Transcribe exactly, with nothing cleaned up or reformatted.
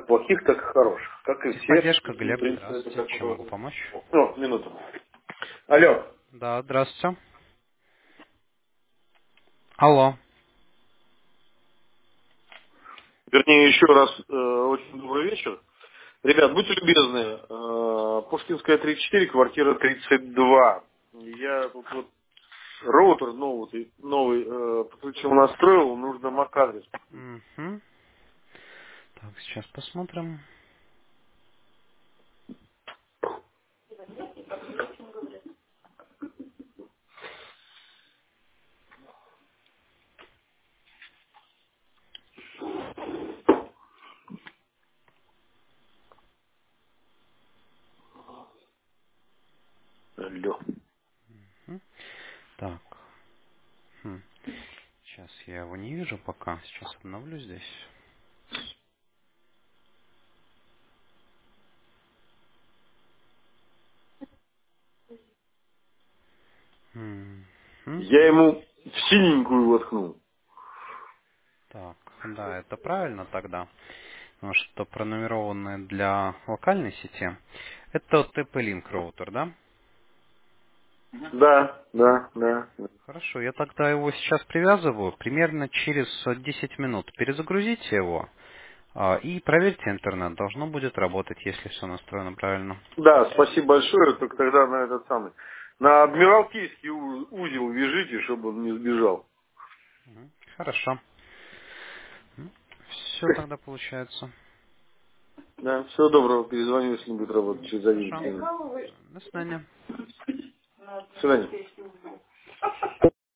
как плохих, так и хороших. Как и все. Техподдержка, В Глеб, принципе, это здравствуйте. как Чем бы... могу помочь? О, минуту. Алло. Да, здравствуйте. Алло. Вернее, еще раз э, очень добрый вечер. Ребят, будьте любезны. э, Пушкинская тридцать четыре, квартира тридцать два. Я тут вот роутер новый, новый э, подключил, настроил, нужно мак-адрес. Угу. Так, сейчас посмотрим. Алло. Мгм. Так. Хм. Сейчас я его не вижу пока. Сейчас обновлю здесь. Мгм. Я ему в синенькую воткнул. Так, да, это правильно тогда. Потому что пронумерованные для локальной сети. Это ти пи-Link роутер, да? Да, да, да. Хорошо, я тогда его сейчас привязываю. Примерно через э, десять минут перезагрузите его. А, И проверьте интернет, должно будет работать, если все настроено правильно. Да, спасибо большое, только тогда на этот самый. На Адмиралтейский у- узел вяжите, чтобы он не сбежал. Мгм. Хорошо. Все тогда получается. Да, всего доброго, перезвоню, если не будет работать через Хорошо. одиннадцать минут. До свидания. До свидания.